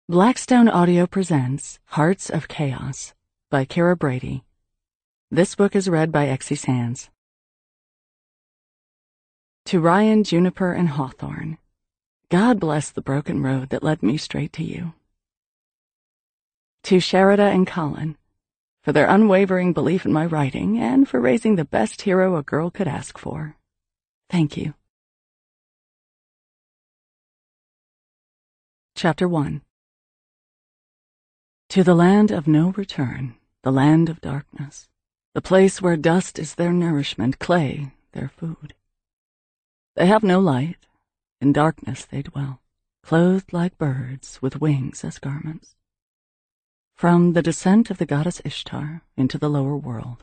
Blackstone Audio presents Hearts of Chaos by Kara Brady. This book is read by Exie Sands. To Ryan, Juniper, and Hawthorne, God bless the broken road that led me straight to you. To Sherida and Colin, for their unwavering belief in my writing and for raising the best hero a girl could ask for. Thank you. Chapter 1. To the land of no return, the land of darkness, the place where dust is their nourishment, clay their food. They have no light, in darkness they dwell, clothed like birds with wings as garments. From the descent of the goddess Ishtar into the lower world.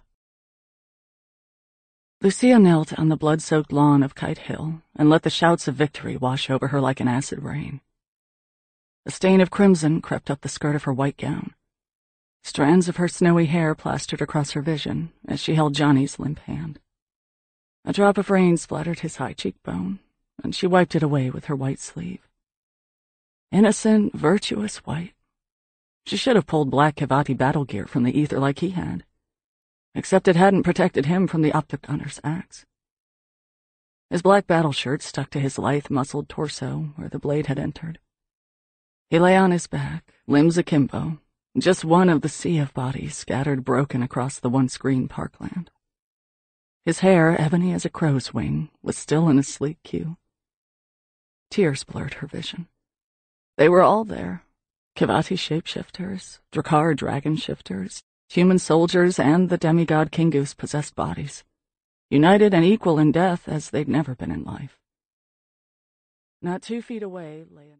Lucia knelt on the blood-soaked lawn of Kite Hill and let the shouts of victory wash over her like an acid rain. A stain of crimson crept up the skirt of her white gown. Strands of her snowy hair plastered across her vision as she held Johnny's limp hand. A drop of rain splattered his high cheekbone, and she wiped it away with her white sleeve. Innocent, virtuous white. She should have pulled black Kivati battle gear from the ether like he had, except it hadn't protected him from the optic gunner's axe. His black battle shirt stuck to his lithe, muscled torso where the blade had entered. He lay on his back, limbs akimbo, just one of the sea of bodies scattered broken across the once green parkland. His hair, ebony as a crow's wing, was still in a sleek queue. Tears blurred her vision. They were all there. Kivati shapeshifters, Drakkar dragon shifters, human soldiers, and the demigod Kingu's possessed bodies, united and equal in death as they'd never been in life. Not 2 feet away lay